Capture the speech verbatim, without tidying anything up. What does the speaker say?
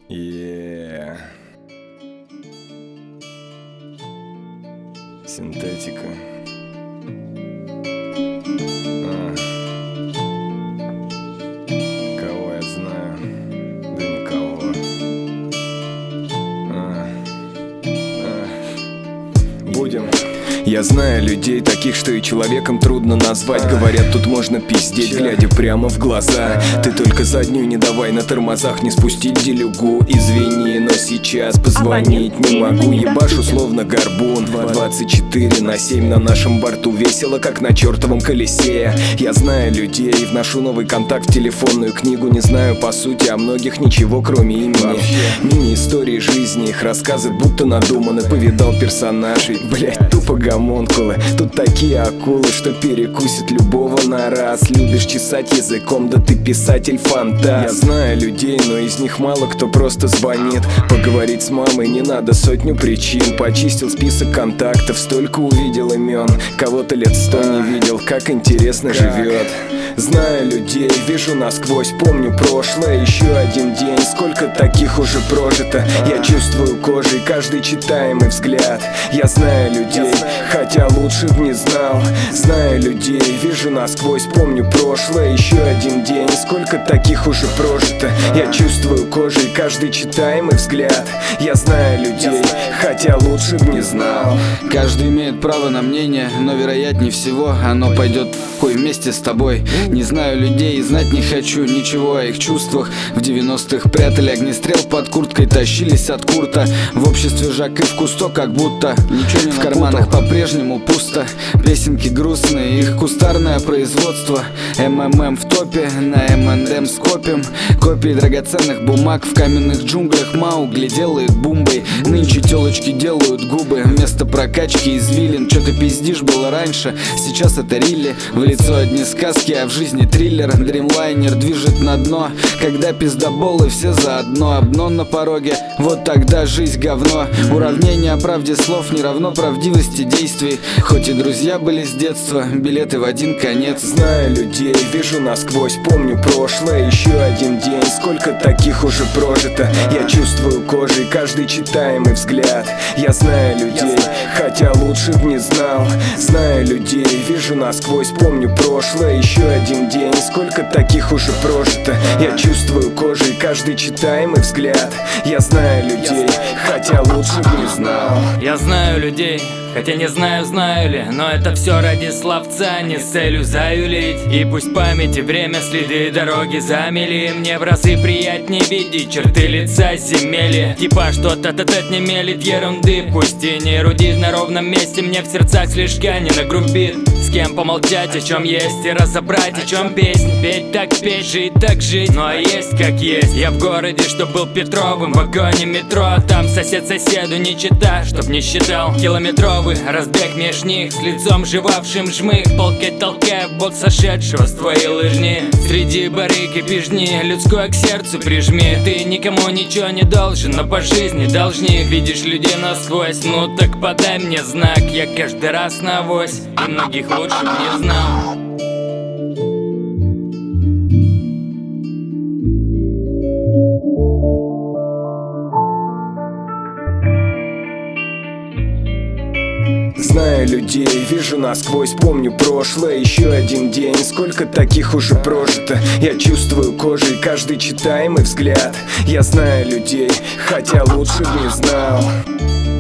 Yeah. Синтетика. А. Кого я знаю? Да никого. А. А. Будем. Я знаю людей таких, что и человеком трудно назвать. Говорят, тут можно пиздеть, глядя прямо в глаза. Ты только заднюю не давай на тормозах, не спустить делюгу. Извини, но сейчас позвонить не могу. Ебашу словно горбун. Двадцать четыре на семь на нашем борту. Весело, как на чертовом колесе. Я знаю людей, вношу новый контакт в телефонную книгу. Не знаю по сути о многих ничего, кроме имени. Мини-истории жизни, их рассказы будто надуманы. Повидал персонажей, блять, тупо гомункулы. Тут такие акулы, что перекусят любого на раз. Любишь чесать языком, да ты писатель-фантаст. Я знаю людей, но из них мало кто просто звонит. Поговорить с мамой не надо сотню причин. Почистил список контактов, столько увидел имен. Кого-то лет сто не видел, как интересно живет. Знаю людей, вижу насквозь, помню прошлое. Еще один день, сколько таких уже прожито. Я чувствую кожей каждый читаемый взгляд. Я знаю людей, хотя лучше б не знал. Знаю людей, вижу насквозь, помню прошлое. Еще один день, сколько таких уже прожито. Я чувствую кожей каждый читаемый взгляд. Я знаю людей, хотя лучше б не знал. Каждый имеет право на мнение, но вероятнее всего оно пойдет в хуй вместе с тобой. Не знаю людей и знать не хочу ничего о их чувствах. В девяностых прятали огнестрел под курткой, тащились от Курта. В обществе Жак и в Кусто как будто ничего не в карманах по-прежнему пусто. Песенки грустные, их кустарное производство. МММ в топе, на эм энд эм скопим. Копии драгоценных бумаг в каменных джунглях. Маугли делает бумбой. Нынче телочки делают губы вместо прокачки извилин. Чё ты пиздишь было раньше, сейчас это рилли. В лицо одни сказки, а в жизни триллер. Дримлайнер движет на дно, когда пиздоболы все заодно. Обнон на пороге, вот тогда жизнь говно. Уравнение о правде слов не равно правдивости действий. Хоть и друзья были с детства, билеты в один конец. Знаю людей, вижу насквозь, помню прошлое. Еще один день, сколько таких уже прожито. Я чувствую кожей каждый читаемый взгляд. Я знаю людей, хотя лучше б не знал. Знаю людей, вижу насквозь, помню прошлое. Еще один день, сколько таких уже прожито. Я чувствую кожей каждый читаемый взгляд. Я знаю людей, хотя лучше б не знал. Я знаю людей, хотя не знаю, знаю ли, но это все ради словца, не с целью заюлить. И пусть память и время следы дороги замели. Мне в разы приятнее видеть черты лица земели. Типа что-то тет не мелит ерунды. Пусть и не рудит на ровном месте, мне в сердцах слишком не нагрубит. С кем помолчать, о чем есть, и разобрать, о чем песнь. Петь так петь, жить так жить, ну а есть как есть. Я в городе, что был Петровым, в вагоне метро. Там сосед соседу не чита, чтоб не считал километровый разбег меж них, с лицом жевавшим жмых. Полкать толкая в бок сошедшего с твоей лыжни. Среди барыг и пижни, людское к сердцу прижми. Ты никому ничего не должен, но по жизни должник. Видишь людей насквозь, ну так подай мне знак. Я каждый раз на авось, и многих лучше б не знал. Знаю людей, вижу насквозь, помню прошлое. Еще один день, сколько таких уже прожито. Я чувствую кожей каждый читаемый взгляд. Я знаю людей, хотя лучше б не знал.